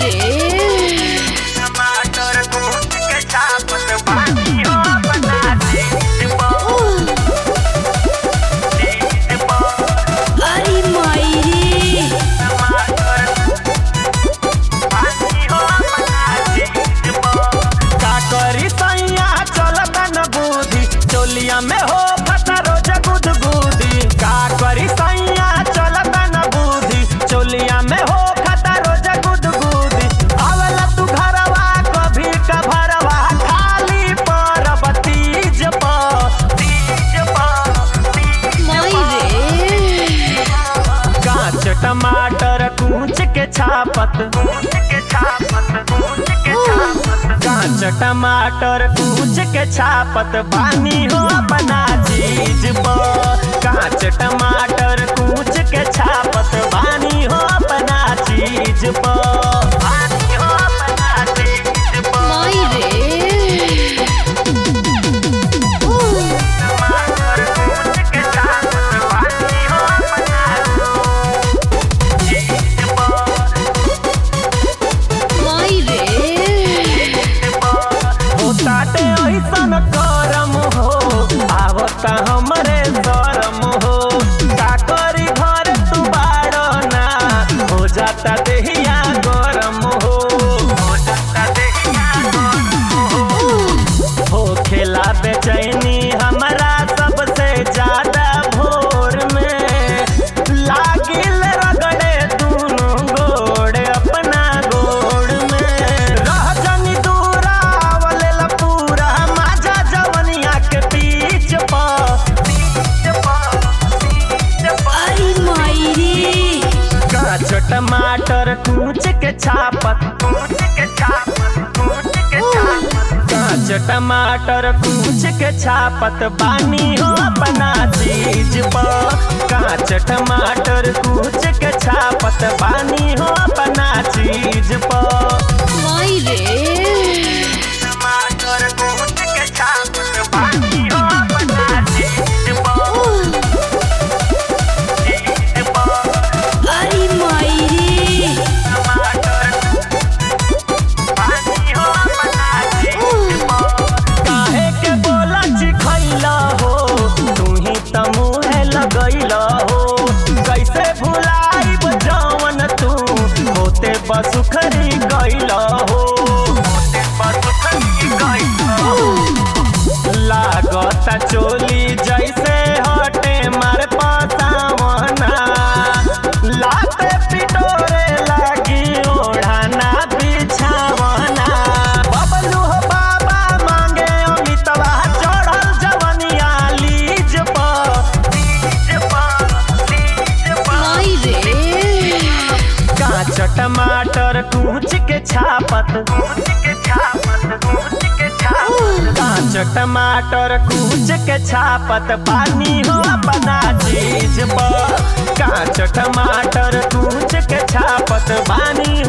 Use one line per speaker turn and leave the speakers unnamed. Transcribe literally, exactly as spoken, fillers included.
रे
टमाटर कूच के छापत बानी हो बना चीज पो चीज पो
अरे माई रे
टमाटर बानी हो बना चीज पो का करी सैया चलत न बूढ़ी चोलिया में हो फटा रोज गुदगुदी का करी सैया चलत न बूढ़ी चोलिया में हो फटा रोज गुदगुदी आवला तू घरवा कभी का भरवा खाली पर बतीज पर तीज पर
माई रे
कांच टमाटर कूच के छापत कूच के छापत कूच के छापत कांच टमाटर कूच के छापत बानी हो बना चीज पर कांच टमाटर कूच के छापत बानी हो बना चीज पर बानी हो बना चीज पर
माई रे
टमाटर कूच के छापत बानी हो बना चीज पर
माई रे
ताटे ऐसन करम हो आवता हमरे शरम हो का करी घर तू बाड़ो ना हो जाता देहिया गरम हो हो जाता देहिया गरम हो हो खेला बेचैनी हमरा सबसे ज्यादा भोर में लागिल रगड़े दूनो गोड़ अपना गोड़ में रह जनी दूरा आवलेला पूरा माजा जवनिया के बीच पर बीच पर बीच पर
अरे माई रे
कांच टमाटर कूच के छापत कूच के छापत कूच के छापत कांच टमाटर कूच के छापत बानी हो अपना चीज पर कांच टमाटर कूच के छापत बानी हो अपना चीज पर
माई रे
टमाटर कूच के छापत बानी हो अपना चीज पर चीज पर
अरे माई रे
टमाटर बानी हो अपना चीज पर काहे के बोला चिखैला हो तू ही त मुहे लगैला हो कैसे भुलाइब जवन तू होते बसुखरी गैला हो होते बसुखरी गैला हो लागता चोली जैसे हटे मार पतावना लाते पिटोरे लागी ओढ़ाना बिछावना बबलू हो बाबा मांगे अमितवा चढ़ल जवनिया लीज पर लीज पर लीज पर
माई रे
कांच टमाटर कूच के छापत कूच के छापत कूच के छापत कांच टमाटर कूच के छापत पानी हो अपना चीज पर कांच टमाटर कूच के छापत बानी